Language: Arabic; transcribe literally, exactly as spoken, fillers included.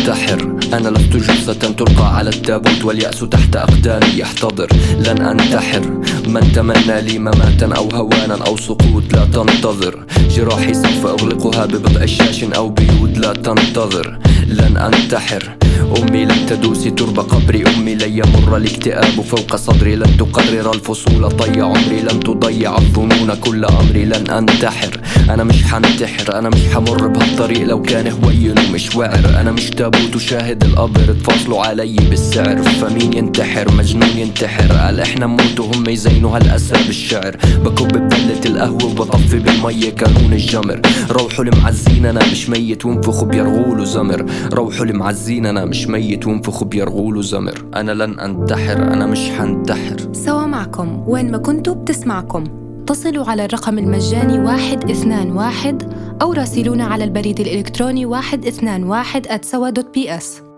أنتحر. أنا لست جثة تلقى على التابوت واليأس تحت أقدامي يحتضر. لن أنتحر. من تمنى لي مماتا أو هوانا أو سقوط لا تنتظر. جراحي سوف أغلقها ببضع شاش أو بيود لا تنتظر. لن أنتحر. أمي لن تدوسي ترب قبري. أمي لن يمر الاكتئاب فوق صدري. لن تقرر الفصول طي عمري. لن تضيع الظنون كل أمري. لن أنتحر. أنا مش حنتحر. أنا مش حمر بهالطريق لو كان هوين ومش وعر. أنا مش تابوت وشاهد القبر تفاصلوا علي بالسعر. فمين ينتحر؟ مجنون ينتحر. قال إحنا نموت وهم يزينوا هالأسر بالشعر. بكب ببلة القهوة وبطفي بالمية قانون الجمر. روحوا المعزين أنا مش ميت وانفخوا بيرغولوا زمر. روحوا المعزين أنا مش ميت وانفخوا بيرغولوا زمر. أنا لن أنتحر. أنا مش حنتحر. سوا معكم وين ما كنتوا بتسمعكم. اتصلوا على الرقم المجاني واحد اثنان واحد أو راسلونا على البريد الإلكتروني واحد اثنان واحد آت سوا دوت بي إس.